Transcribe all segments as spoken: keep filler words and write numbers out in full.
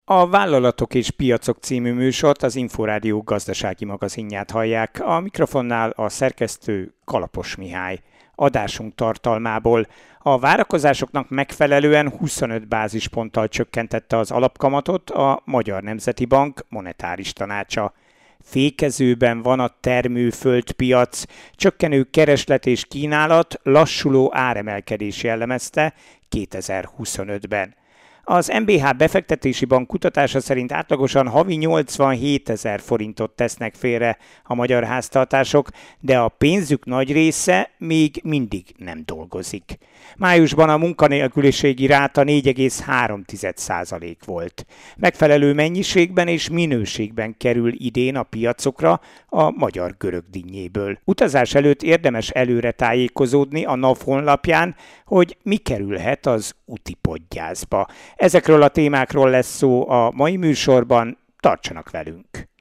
A Vállalatok és Piacok című műsort, az Inforádió gazdasági magazinját hallják. A mikrofonnál a szerkesztő Kalapos Mihály. Adásunk tartalmából: a várakozásoknak megfelelően huszonöt bázisponttal csökkentette az alapkamatot a Magyar Nemzeti Bank monetáris tanácsa. Fékezőben van a termőföldpiac, csökkenő kereslet és kínálat, lassuló áremelkedés jellemezte kétezer-huszonötben. Az em bé há Befektetési Bank kutatása szerint átlagosan havi nyolcvanhétezer forintot tesznek félre a magyar háztartások, de a pénzük nagy része még mindig nem dolgozik. Májusban a munkanélküliségi ráta négy egész három százalék volt. Megfelelő mennyiségben és minőségben kerül idén a piacokra a magyar görögdinnyéből. Utazás előtt érdemes előre tájékozódni a NAV honlapján, hogy mi kerülhet az útipodgyászba. Ezekről a témákról lesz szó a mai műsorban, tartsanak velünk!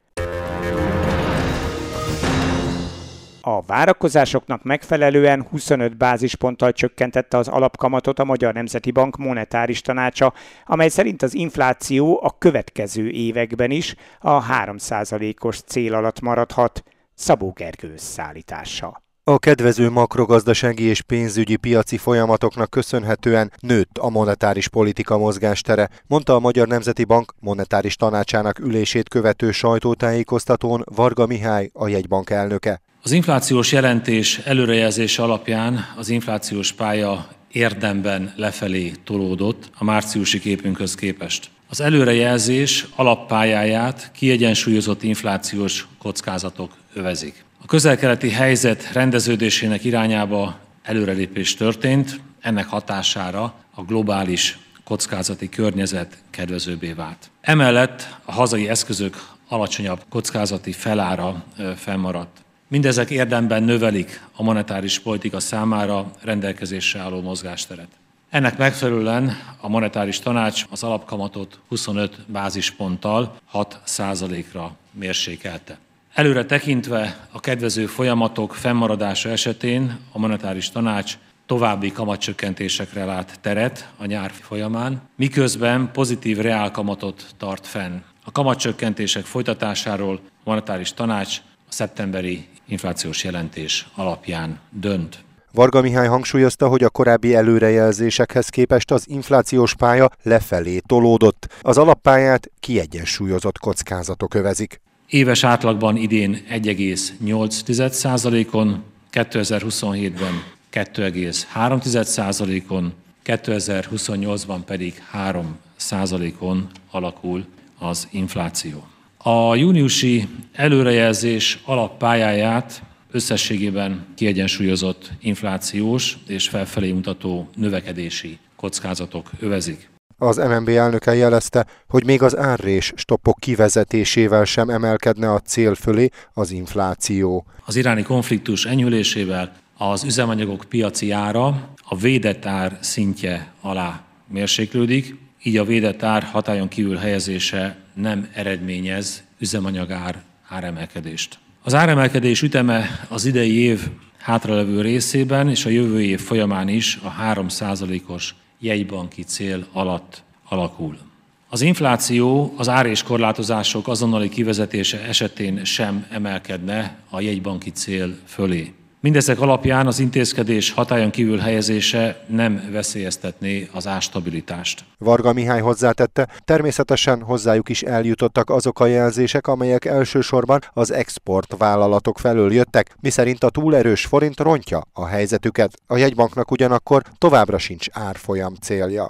A várakozásoknak megfelelően huszonöt bázisponttal csökkentette az alapkamatot a Magyar Nemzeti Bank monetáris tanácsa, amely szerint az infláció a következő években is a három százalékos cél alatt maradhat. Szabó Gergő összeállítása. A kedvező makrogazdasági és pénzügyi piaci folyamatoknak köszönhetően nőtt a monetáris politika mozgástere, mondta a Magyar Nemzeti Bank monetáris tanácsának ülését követő sajtótájékoztatón Varga Mihály, a jegybank elnöke. Az inflációs jelentés előrejelzése alapján az inflációs pálya érdemben lefelé tolódott a márciusi képünkhöz képest. Az előrejelzés alappályáját kiegyensúlyozott inflációs kockázatok övezik. A közel-keleti helyzet rendeződésének irányába előrelépés történt, ennek hatására a globális kockázati környezet kedvezőbbé vált. Emellett a hazai eszközök alacsonyabb kockázati felára fennmaradt. Mindezek érdemben növelik a monetáris politika számára rendelkezésre álló mozgásteret. Ennek megfelelően a monetáris tanács az alapkamatot huszonöt bázisponttal hat százalékra mérsékelte. Előre tekintve a kedvező folyamatok fennmaradása esetén a monetáris tanács további kamatcsökkentésekre lát teret a nyár folyamán, miközben pozitív reálkamatot tart fenn. A kamatcsökkentések folytatásáról a monetáris tanács a szeptemberi inflációs jelentés alapján dönt. Varga Mihály hangsúlyozta, hogy a korábbi előrejelzésekhez képest az inflációs pálya lefelé tolódott. Az alappályát kiegyensúlyozott kockázatok övezik. Éves átlagban idén egy egész nyolc százalékon, kétezer-huszonhétben két egész három százalékon, kétezer-huszonnyolcban pedig három százalékon alakul az infláció. A júniusi előrejelzés alappályáját összességében kiegyensúlyozott inflációs és felfelé mutató növekedési kockázatok övezik. Az em en bé elnöke jelezte, hogy még az árrés stoppok kivezetésével sem emelkedne a cél fölé az infláció. Az iráni konfliktus enyhülésével az üzemanyagok piaci ára a védett ár szintje alá mérséklődik, így a védett ár hatályon kívül helyezése nem eredményez üzemanyagár áremelkedést. Az áremelkedés üteme az idei év hátralevő részében és a jövő év folyamán is a három százalékos jegybanki cél alatt alakul. Az infláció az ár- és korlátozások azonnali kivezetése esetén sem emelkedne a jegybanki cél fölé. Mindezek alapján az intézkedés hatályon kívül helyezése nem veszélyeztetné az árstabilitást. Varga Mihály hozzátette, természetesen hozzájuk is eljutottak azok a jelzések, amelyek elsősorban az exportvállalatok felől jöttek, miszerint a túlerős forint rontja a helyzetüket. A jegybanknak ugyanakkor továbbra sincs árfolyam célja.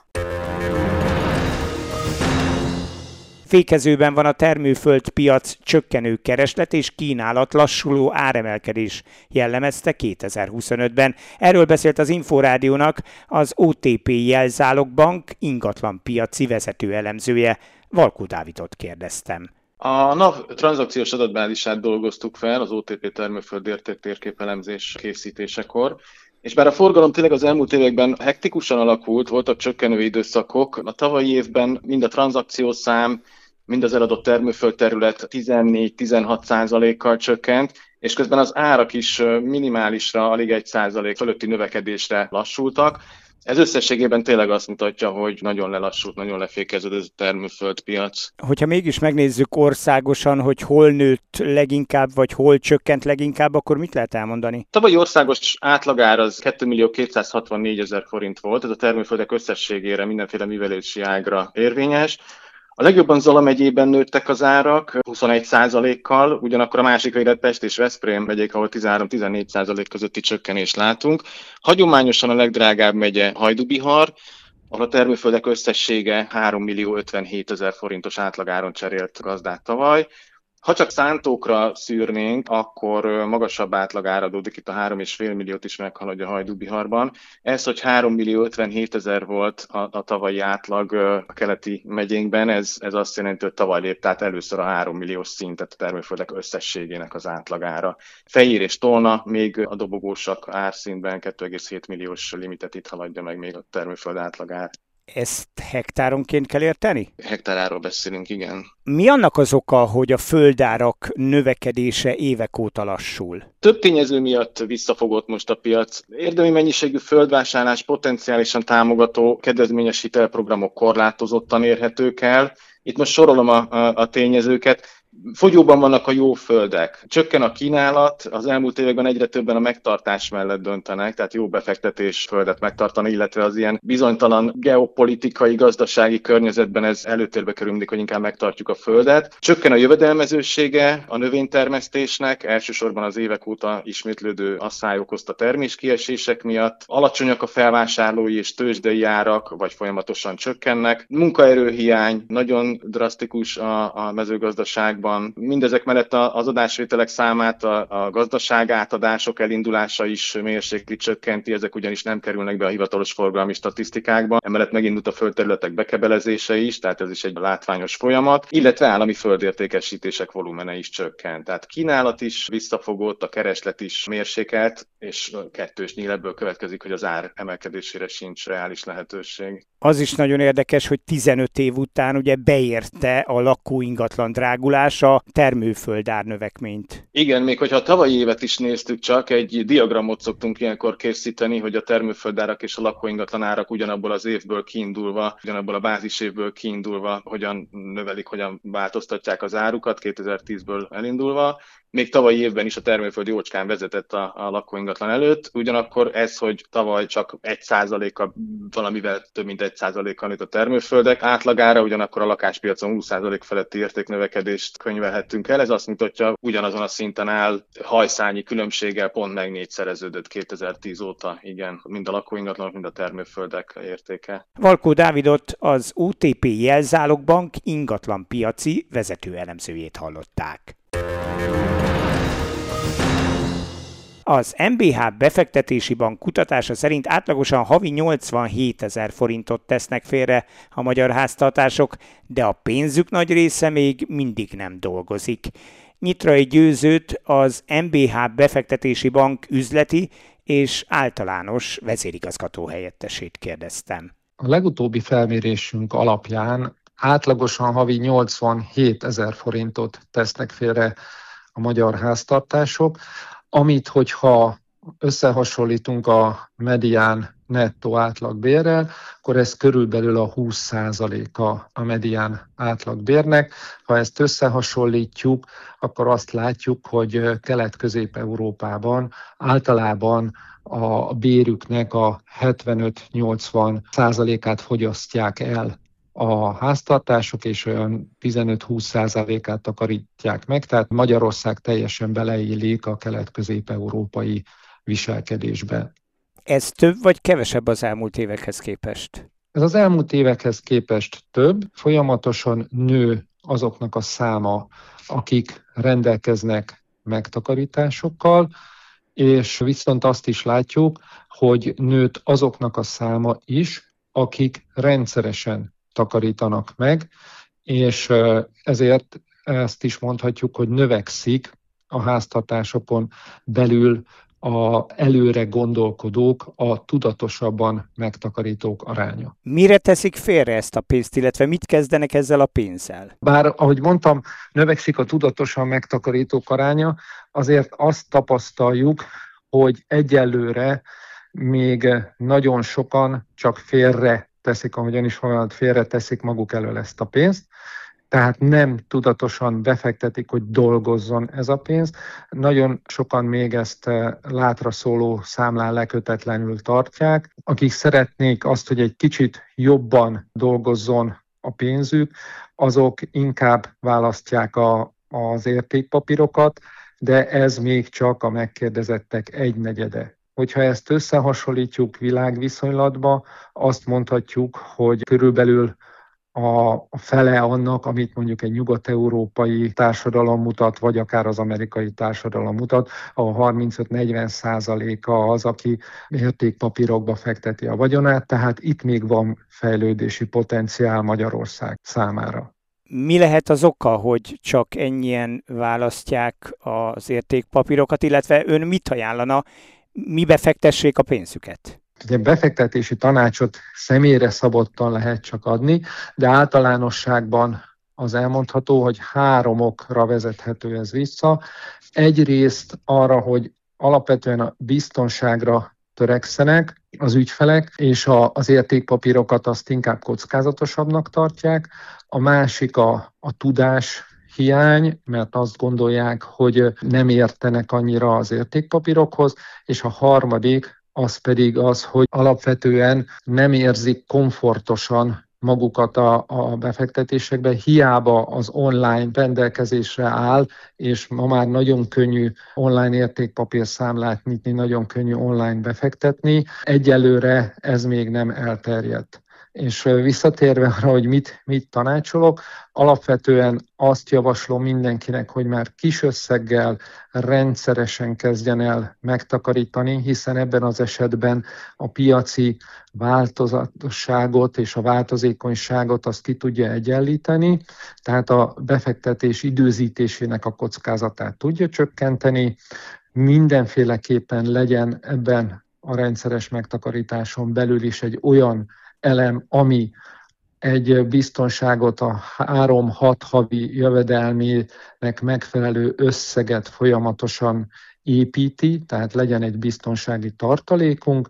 Fékezőben van a termőföldpiac, csökkenő kereslet és kínálat, lassuló áremelkedés jellemezte kétezer-huszonötben. Erről beszélt az Inforádiónak az o té pé Jelzálogbank ingatlanpiaci vezető elemzője. Valkó Dávidot kérdeztem. A NAV tranzakciós adatbázisát dolgoztuk fel az o té pé termőföld értéktérképelemzés készítésekor, és bár a forgalom tényleg az elmúlt években hektikusan alakult, voltak csökkenő időszakok, a tavalyi évben mind a tranzakciószám, mind az eladott termőföldterület tizennégy-tizenhat százalékkal csökkent, és közben az árak is minimálisra, alig egy százalék fölötti növekedésre lassultak. Ez összességében tényleg azt mutatja, hogy nagyon lelassult, nagyon lefékeződött a termőföldpiac. Hogyha mégis megnézzük országosan, hogy hol nőtt leginkább, vagy hol csökkent leginkább, akkor mit lehet elmondani? Tavalyi országos átlagár az két millió kétszázhatvannégy ezer forint volt, ez a termőföldek összességére, mindenféle művelési ágra érvényes. A legjobban Zala megyében nőttek az árak huszonegy százalékkal, ugyanakkor a másik védett Pest és Veszprém megyék, ahol tizenhárom-tizennégy százalék közötti csökkenést látunk. Hagyományosan a legdrágább megye Hajdú-Bihar, ahol a termőföldek összessége három millió ötvenhét ezer forintos átlagáron cserélt gazdát tavaly. Ha csak szántókra szűrnénk, akkor magasabb átlagára adódik, itt a három egész öt milliót is meghaladja Hajdú-Biharban. Ez, hogy három millió ötvenhét ezer volt a, a tavalyi átlag a keleti megyénkben, ez, ez azt jelenti, hogy tavaly lépte át először a három milliós szintet a termőföldek összességének az átlagára. Fejér és Tolna még a dobogósak árszintben két egész hét milliós limitet itt haladja meg még a termőföld átlagár. Ezt hektáronként kell érteni? Hektáráról beszélünk, igen. Mi annak az oka, hogy a földárak növekedése évek óta lassul? Több tényező miatt visszafogott most a piac. Érdemi mennyiségű földvásárlás potenciálisan támogató kedvezményes hitelprogramok korlátozottan érhetők el. Itt most sorolom a, a, a tényezőket. Fogyóban vannak a jó földek. Csökken a kínálat, az elmúlt években egyre többen a megtartás mellett döntenek, tehát jó befektetés földet megtartani, illetve az ilyen bizonytalan geopolitikai, gazdasági környezetben ez előtérbe kerül mindig, hogy inkább megtartjuk a földet. Csökken a jövedelmezősége a növénytermesztésnek, elsősorban az évek óta ismétlődő asszály okozta terméskiesések miatt. Alacsonyak a felvásárlói és tőzsdei árak, vagy folyamatosan csökkennek. Munkaerőhiány nagyon drasztikus a, a mezőgazdaságban. Mindezek mellett az adásvételek számát a, a gazdaság átadások elindulása is mérsékli, csökkenti, ezek ugyanis nem kerülnek be a hivatalos forgalmi statisztikákba. Emellett megindult a földterületek bekebelezése is, tehát ez is egy látványos folyamat, illetve állami földértékesítések volumene is csökkent. Tehát kínálat is visszafogott, a kereslet is mérsékelt, és kettős nyíl ebből következik, hogy az ár emelkedésére sincs reális lehetőség. Az is nagyon érdekes, hogy tizenöt év után ugye beérte a lakóingatlan drágulás a termőföldár növekményt. Igen, még hogyha a tavalyi évet is néztük csak, egy diagramot szoktunk ilyenkor készíteni, hogy a termőföldárak és a lakóingatlan árak ugyanabból az évből kiindulva, ugyanabból a bázisévből kiindulva, hogyan növelik, hogyan változtatják az árukat, kétezer-tízből elindulva. Még tavalyi évben is a termőföld jócskán vezetett a, a lakóingatlan előtt, ugyanakkor ez, hogy tavaly csak egy százaléka, valamivel több mint egy százalékkal nőtt a termőföldek átlagára, ugyanakkor a lakáspiacon húsz százalék feletti értéknövekedést könyvelhettünk el. Ez azt mutatja, ugyanazon a szinten áll, hajszányi különbséggel pont meg négyszereződött kétezer-tíz óta, igen, mind a lakóingatlanok, mind a termőföldek értéke. Valkó Dávidot, az o té pé Jelzálogbank ingatlanpiaci vezető elemzőjét hallották. Az em bé há Befektetési Bank kutatása szerint átlagosan havi nyolcvanhét ezer forintot tesznek félre a magyar háztartások, de a pénzük nagy része még mindig nem dolgozik. Nyitrai Győzőt, az em bé há Befektetési Bank üzleti és általános vezérigazgató helyettesét kérdeztem. A legutóbbi felmérésünk alapján átlagosan havi nyolcvanhét ezer forintot tesznek félre a magyar háztartások, amit, hogyha összehasonlítunk a medián nettó átlagbérrel, akkor ez körülbelül a húsz százaléka a medián átlagbérnek. Ha ezt összehasonlítjuk, akkor azt látjuk, hogy Kelet-Közép-Európában általában a bérüknek a hetvenöt-nyolcvan százalékát fogyasztják el a háztartások, és olyan tizenöt-húsz százalékát takarítják meg, tehát Magyarország teljesen beleillik a kelet-közép-európai viselkedésbe. Ez több vagy kevesebb az elmúlt évekhez képest? Ez az elmúlt évekhez képest több, folyamatosan nő azoknak a száma, akik rendelkeznek megtakarításokkal, és viszont azt is látjuk, hogy nőtt azoknak a száma is, akik rendszeresen takarítanak meg, és ezért ezt is mondhatjuk, hogy növekszik a háztartásokon belül a előre gondolkodók, a tudatosabban megtakarítók aránya. Mire teszik félre ezt a pénzt, illetve mit kezdenek ezzel a pénzzel? Bár, ahogy mondtam, növekszik a tudatosan megtakarítók aránya, azért azt tapasztaljuk, hogy egyelőre még nagyon sokan csak félre teszik, ahogyan is van, félre teszik maguk elől ezt a pénzt. Tehát nem tudatosan befektetik, hogy dolgozzon ez a pénz. Nagyon sokan még ezt látra szóló számlán lekötetlenül tartják, akik szeretnék azt, hogy egy kicsit jobban dolgozzon a pénzük, azok inkább választják a, az értékpapírokat, de ez még csak a megkérdezettek egynegyede. Hogyha ezt összehasonlítjuk világviszonylatba, azt mondhatjuk, hogy körülbelül a fele annak, amit mondjuk egy nyugat-európai társadalom mutat, vagy akár az amerikai társadalom mutat, a harmincöt-negyven százaléka az, aki értékpapírokba fekteti a vagyonát, tehát itt még van fejlődési potenciál Magyarország számára. Mi lehet az oka, hogy csak ennyien választják az értékpapírokat, illetve ön mit ajánlana, mibe fektessék a pénzüket? Ugye befektetési tanácsot személyre szabottan lehet csak adni, de általánosságban az elmondható, hogy három okra vezethető ez vissza. Egyrészt arra, hogy alapvetően a biztonságra törekszenek az ügyfelek, és a, az értékpapírokat azt inkább kockázatosabbnak tartják. A másik a, a tudás hiány, mert azt gondolják, hogy nem értenek annyira az értékpapírokhoz, és a harmadik az pedig az, hogy alapvetően nem érzik komfortosan magukat a, a befektetésekbe, hiába az online rendelkezésre áll, és ma már nagyon könnyű online értékpapírszámlát nyitni, nagyon könnyű online befektetni. Egyelőre ez még nem elterjedt. És visszatérve arra, hogy mit, mit tanácsolok, alapvetően azt javaslom mindenkinek, hogy már kis összeggel rendszeresen kezdjen el megtakarítani, hiszen ebben az esetben a piaci változatosságot és a változékonyságot azt ki tudja egyenlíteni, tehát a befektetés időzítésének a kockázatát tudja csökkenteni, mindenféleképpen legyen ebben a rendszeres megtakarításon belül is egy olyan elem, ami egy biztonságot, a három-hat havi jövedelmének megfelelő összeget folyamatosan építi, tehát legyen egy biztonsági tartalékunk,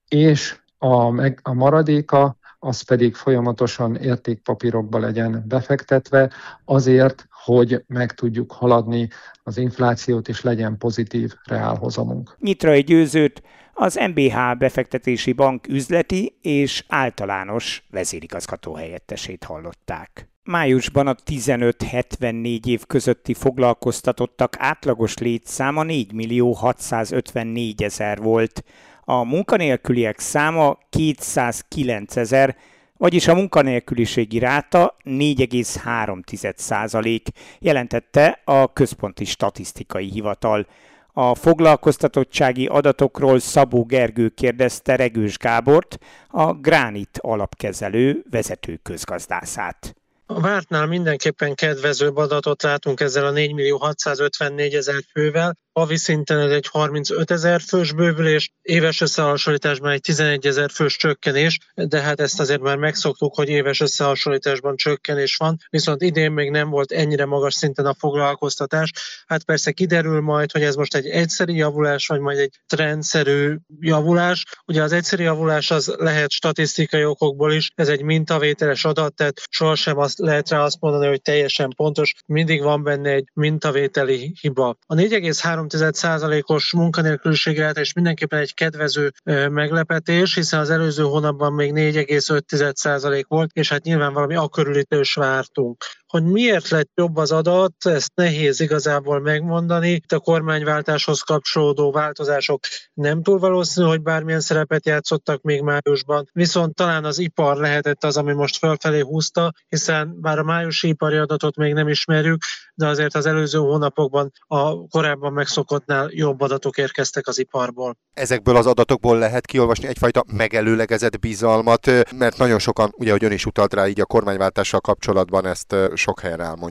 és a, meg, a maradéka az pedig folyamatosan értékpapírokba legyen befektetve, azért, hogy meg tudjuk haladni az inflációt, és legyen pozitív reálhozamunk. Nyitrai Győzőt, az em bé há Befektetési Bank üzleti és általános vezérigazgató helyettesét hallották. Májusban a tizenöt-hetvennégy év közötti foglalkoztatottak átlagos létszáma négymillió hatszázötvennégy ezer volt, a munkanélküliek száma kétszázkilencezer, vagyis a munkanélküliségi ráta négy egész három százalék, jelentette a Központi Statisztikai Hivatal. A foglalkoztatottsági adatokról Szabó Gergő kérdezte Regős Gábort, a Gránit alapkezelő vezető közgazdászát. A vártnál mindenképpen kedvezőbb adatot látunk ezzel a négymillió hatszázötvennégy ezer fővel. Havi szinten ez egy harmincöt ezer fős bővülés, éves összehasonlításban egy tizenegy ezer fős csökkenés, de hát ezt azért már megszoktuk, hogy éves összehasonlításban csökkenés van, viszont idén még nem volt ennyire magas szinten a foglalkoztatás. Hát persze kiderül majd, hogy ez most egy egyszeri javulás, vagy majd egy trendszerű javulás. Ugye az egyszeri javulás az lehet statisztikai okokból is, ez egy mintavételes adat, tehát sohasem azt lehet rá azt mondani, hogy teljesen pontos, mindig van benne egy mintavételi hiba. A négy egész három százalékos munkanélküliség ráta és mindenképpen egy kedvező meglepetés, hiszen az előző hónapban még négy egész öt százalék volt, és hát nyilván valami akörülítős vártunk. Hogy miért lett jobb az adat, ezt nehéz igazából megmondani. Itt a kormányváltáshoz kapcsolódó változások nem túl valószínű, hogy bármilyen szerepet játszottak még májusban, viszont talán az ipar lehetett az, ami most felfelé húzta, hiszen bár a májusi ipari adatot még nem ismerjük, de azért az előző hónapokban a korábban megszokottnál jobb adatok érkeztek az iparból. Ezekből az adatokból lehet kiolvasni egyfajta megelőlegezett bizalmat, mert nagyon sokan, ugye, hogy ön is utalt rá, így a kormányváltással kapcsolatban ezt sok helyen elmondják.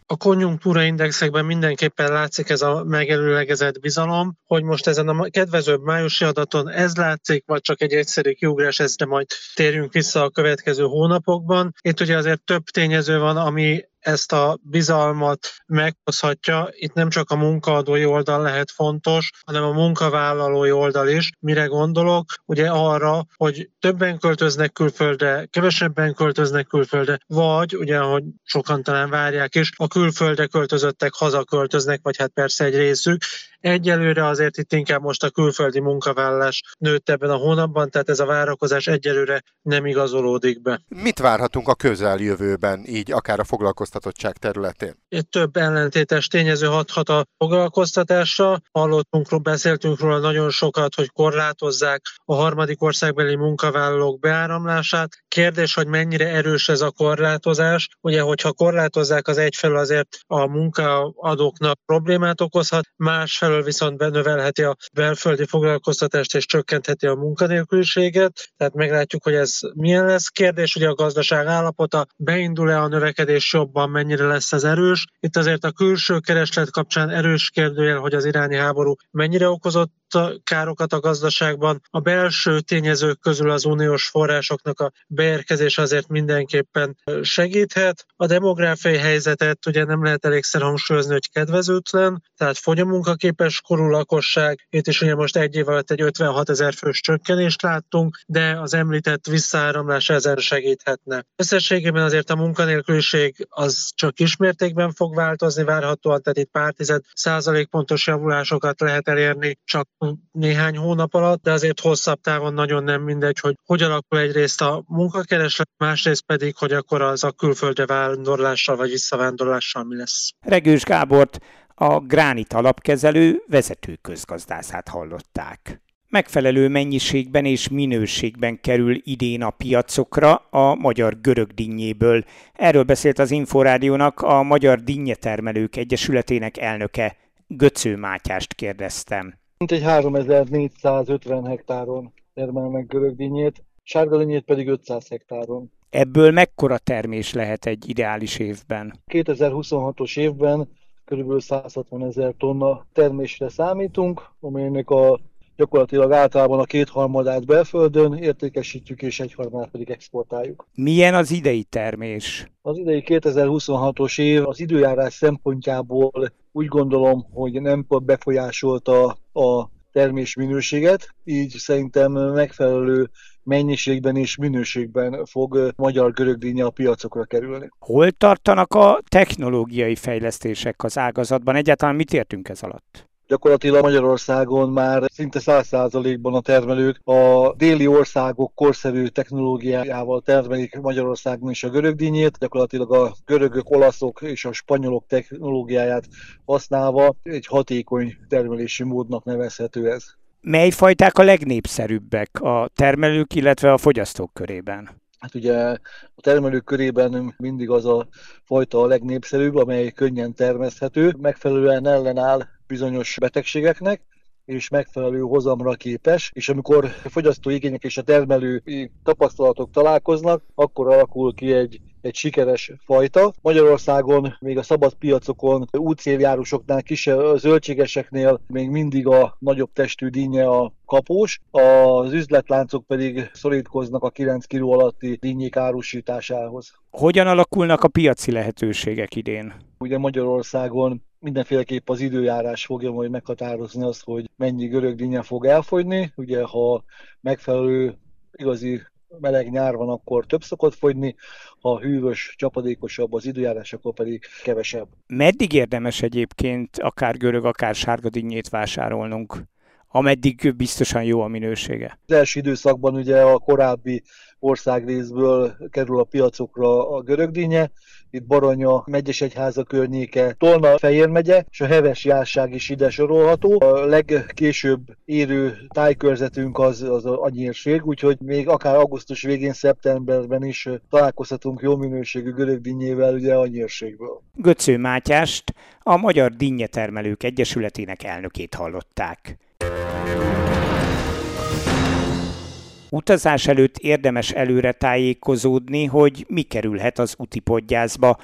A konjunktúra indexekben mindenképpen látszik ez a megelőlegezett bizalom, hogy most ezen a kedvezőbb májusi adaton ez látszik, vagy csak egy egyszerű kiugrás, ezt de majd térjünk vissza a következő hónapokban. Itt ugye azért több tényező van, ami ezt a bizalmat meghozhatja. Itt nem csak a munkaadói oldal lehet fontos, hanem a munkavállalói oldal is. Mire gondolok? Ugye arra, hogy többen költöznek külföldre, kevesebben költöznek külföldre, vagy ugye, ahogy sokan talán várják is, a külföldre költözöttek hazaköltöznek, vagy hát persze egy részük. Egyelőre azért itt inkább most a külföldi munkavállalás nőtt ebben a hónapban, tehát ez a várakozás egyelőre nem igazolódik be. Mit várhatunk a közeljövőben, így akár a foglalkoztatottság területén? Itt több ellentétes tényező hathat a foglalkoztatásra. Hallottunk, beszéltünk róla nagyon sokat, hogy korlátozzák a harmadik országbeli munkavállalók beáramlását. Kérdés, hogy mennyire erős ez a korlátozás. Ugye, hogyha korlátozzák, az egyfelől azért a munkaadóknak problémát okozhat, másfelől viszont benövelheti a belföldi foglalkoztatást és csökkentheti a munkanélküliséget. Tehát meglátjuk, hogy ez milyen lesz. Kérdés, hogy a gazdaság állapota, beindul-e a növekedés jobban, mennyire lesz ez erős. Itt azért a külső kereslet kapcsán erős kérdőjel, hogy az iráni háború mennyire okozott károkat a gazdaságban. A belső tényezők közül az uniós forrásoknak a beérkezése azért mindenképpen segíthet. A demográfiai helyzetet ugye nem lehet elégszer hangsúlyozni, hogy kedvezőtlen, tehát fogy a munkaképes korú lakosság. Itt is ugye most egy év alatt egy ötvenhat ezer fős csökkenést láttunk, de az említett visszaáramlás ezen segíthetne. Összességében azért a munkanélküliség az csak kismértékben fog változni várhatóan, tehát itt pár tized százalékpontos javulásokat lehet elérni csak néhány hónap alatt, de azért hosszabb távon nagyon nem mindegy, hogy hogy alakul egyrészt a munkakereslet, másrészt pedig, hogy akkor az a külföldre vándorlással vagy visszavándorlással mi lesz. Regős Gábort, a Gránit alapkezelő vezető közgazdászát hallották. Megfelelő mennyiségben és minőségben kerül idén a piacokra a magyar görögdinnyéből. Erről beszélt az Inforádiónak a Magyar Dinnyetermelők Egyesületének elnöke. Göcző Mátyást kérdeztem. Mintegy háromezer-négyszázötven hektáron termelnek görögdinnyét, sárgadinnyét pedig ötszáz hektáron. Ebből mekkora termés lehet egy ideális évben? kétezer-huszonhatos évben kb. százhatvan ezer tonna termésre számítunk, amelynek a gyakorlatilag általában a kétharmadát belföldön értékesítjük, és egyharmadát pedig exportáljuk. Milyen az idei termés? Az idei kétezer-huszonhatos év az időjárás szempontjából úgy gondolom, hogy nem befolyásolta a termés minőséget, így szerintem megfelelő mennyiségben és minőségben fog magyar görögdinnye a piacokra kerülni. Hol tartanak a technológiai fejlesztések az ágazatban? Egyáltalán mit értünk ez alatt? Gyakorlatilag Magyarországon már szinte száz százalékban a termelők a déli országok korszerű technológiájával termelik Magyarországon is a görögdinnyét. Gyakorlatilag a görögök, olaszok és a spanyolok technológiáját használva egy hatékony termelési módnak nevezhető ez. Mely fajták a legnépszerűbbek a termelők, illetve a fogyasztók körében? Hát ugye a termelők körében mindig az a fajta a legnépszerűbb, amely könnyen termeszthető, megfelelően ellenáll bizonyos betegségeknek, és megfelelő hozamra képes, és amikor a fogyasztói igények és a termelői tapasztalatok találkoznak, akkor alakul ki egy, egy sikeres fajta. Magyarországon még a szabad piacokon, útcéljárusoknál, kisebb zöldségeseknél még mindig a nagyobb testű dinnye a kapós, az üzletláncok pedig szorítkoznak a kilenc kiló alatti dinnyék árusításához. Hogyan alakulnak a piaci lehetőségek idén? Ugye Magyarországon mindenféleképp az időjárás fogja majd meghatározni azt, hogy mennyi görögdinnye fog elfogyni. Ugye, ha megfelelő igazi meleg nyár van, akkor több szokott fogyni, ha hűvös, csapadékosabb az időjárás, akkor pedig kevesebb. Meddig érdemes egyébként akár görög, akár sárgadinnyét vásárolnunk, ameddig biztosan jó a minősége? Az első időszakban ugye a korábbi országrészből kerül a piacokra a görögdinnye, itt Baranya, Megyesegyháza környéke, Tolna, Fejér megye, és a Heves járság is ide sorolható. A legkésőbb érő tájkörzetünk az, az a nyírség, úgyhogy még akár augusztus végén, szeptemberben is találkozhatunk jó minőségű görögdinnyével ugye a nyírségből. Göcző Mátyást, a Magyar Dinnyetermelők Egyesületének elnökét hallották. Utazás előtt érdemes előre tájékozódni, hogy mi kerülhet az útipodgyászba.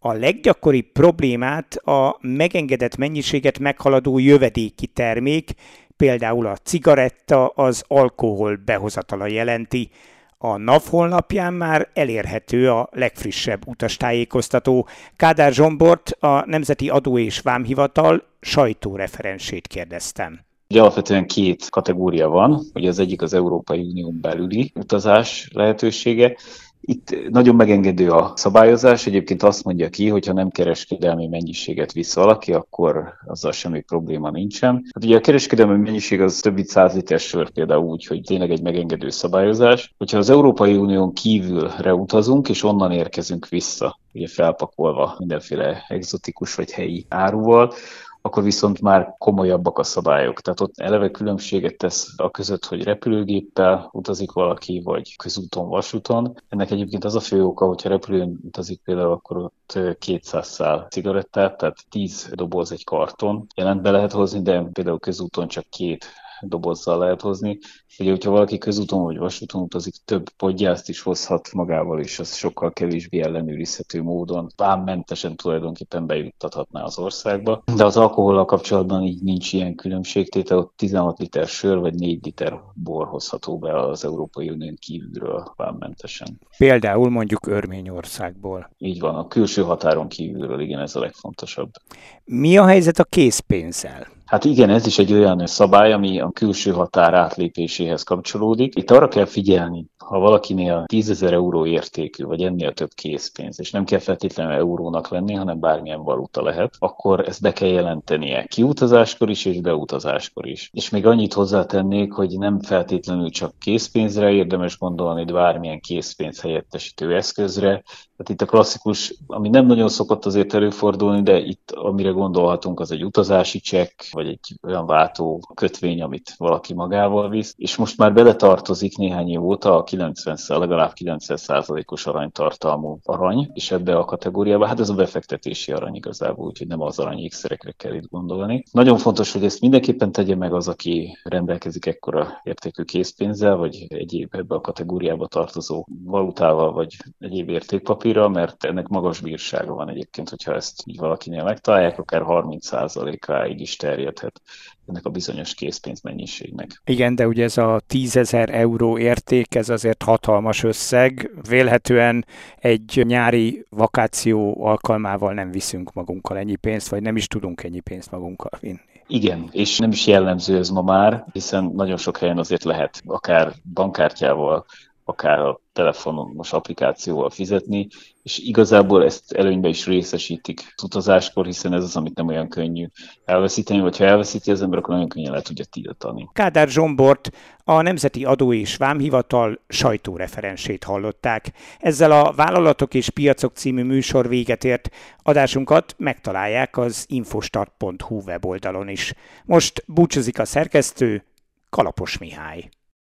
A leggyakoribb problémát a megengedett mennyiséget meghaladó jövedéki termék, például a cigaretta, az alkohol behozatala jelenti. A NAV honlapján már elérhető a legfrissebb utastájékoztató. Kádár Zsombort, a Nemzeti Adó és Vámhivatal sajtóreferensét kérdeztem. Ugye alapvetően két kategória van, ugye az egyik az Európai Unión belüli utazás lehetősége. Itt nagyon megengedő a szabályozás, egyébként azt mondja ki, hogy ha nem kereskedelmi mennyiséget visz valaki, akkor azzal semmi probléma nincsen. Hát ugye a kereskedelmi mennyiség az több mint száz liter sör például úgy, hogy tényleg egy megengedő szabályozás. Hogyha az Európai Unión kívülre utazunk, és onnan érkezünk vissza, ugye felpakolva mindenféle egzotikus vagy helyi áruval, akkor viszont már komolyabbak a szabályok. Tehát ott eleve különbséget tesz a között, hogy repülőgéppel utazik valaki, vagy közúton, vasúton. Ennek egyébként az a fő oka, hogyha repülőn utazik például, akkor ott kétszáz szál cigarettát, tehát tíz doboz egy karton jelent be lehet hozni, de például közúton csak két dobozzal lehet hozni. Ugye, hogyha valaki közúton vagy vasúton utazik, több podgyászt is hozhat magával, és az sokkal kevésbé ellenőrizhető módon vámmentesen tulajdonképpen bejuttathatná az országba. De az alkohollal kapcsolatban így nincs ilyen különbségtétel, ott tizenhat liter sör vagy négy liter bor hozható be az Európai Unión kívülről vámmentesen. Például mondjuk Örményországból. Így van, a külső határon kívülről, igen, ez a legfontosabb. Mi a helyzet a készpénzzel? Hát igen, ez is egy olyan szabály, ami a külső határ átlépéséhez kapcsolódik. Itt arra kell figyelni, ha valakinél tízezer euró értékű, vagy ennél több készpénz, és nem kell feltétlenül eurónak lenni, hanem bármilyen valuta lehet, akkor ezt be kell jelentenie kiutazáskor is, és beutazáskor is. És még annyit hozzátennék, hogy nem feltétlenül csak készpénzre érdemes gondolni, de bármilyen készpénz helyettesítő eszközre. Tehát itt a klasszikus, ami nem nagyon szokott azért előfordulni, de itt amire gondolhatunk, az egy utazási csekk, vagy egy olyan váltó kötvény, amit valaki magával visz. És most már beletartozik néhány év óta a kilencven, legalább kilencven százalékos aranytartalmú arany, és ebbe a kategóriába, hát ez a befektetési arany igazából, úgyhogy nem az aranyékszerekre kell itt gondolni. Nagyon fontos, hogy ezt mindenképpen tegye meg az, aki rendelkezik ekkora értékű készpénzzel, vagy egyéb ebbe a kategóriába tartozó valutával, vagy egyéb értékpapírral, mert ennek magas bírsága van egyébként, hogyha ezt így valakinél megtalálják, akár harminc százalékáig is terjedhet ennek a bizonyos készpénzmennyiségnek. Igen, de ugye ez a tízezer euró érték, ez azért hatalmas összeg. Vélhetően egy nyári vakáció alkalmával nem viszünk magunkkal ennyi pénzt, vagy nem is tudunk ennyi pénzt magunkkal vinni. Igen, és nem is jellemző ez ma már, hiszen nagyon sok helyen azért lehet akár bankkártyával, akár a telefonos applikációval fizetni, és igazából ezt előnybe is részesítik az utazáskor, hiszen ez az, amit nem olyan könnyű elveszíteni, vagy ha elveszíti az ember, akkor nagyon könnyen le tudja tiltani. Kádár Zsombort, a Nemzeti Adó és Vámhivatal sajtóreferensét hallották. Ezzel a Vállalatok és Piacok című műsor véget ért. Adásunkat megtalálják az infostart pont hu weboldalon is. Most búcsúzik a szerkesztő, Kalapos Mihály.